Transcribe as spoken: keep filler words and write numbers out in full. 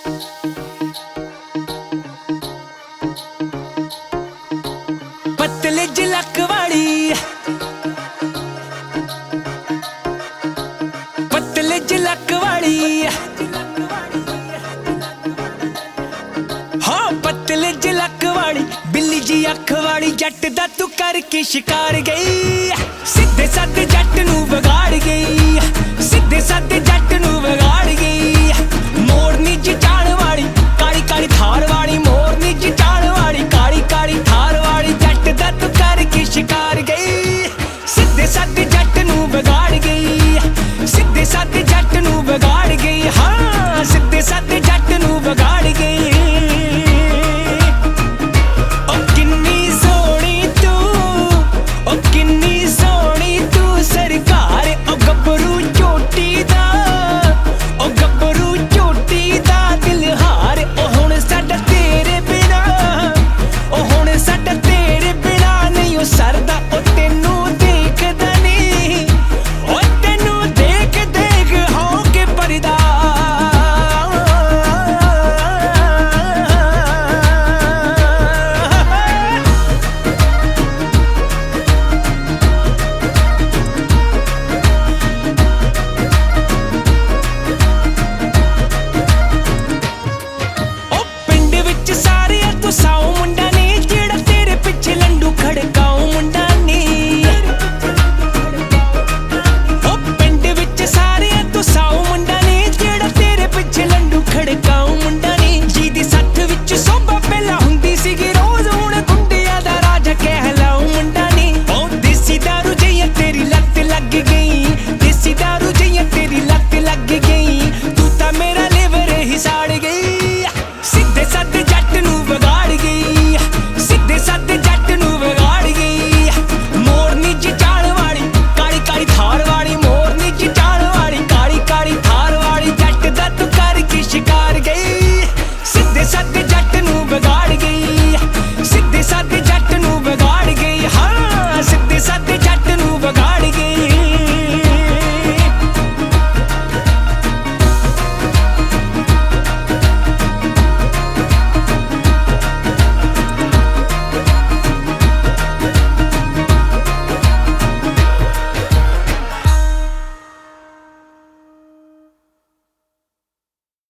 पतले जलक वाली पतले जलक वाली हाँ पतले जलक वाली बिल्ली जी अख वाली जट दा तू करके शिकार गई सीधे साधे जट नू बिगाड़ गई सीधे साधे जट नू बिगाड़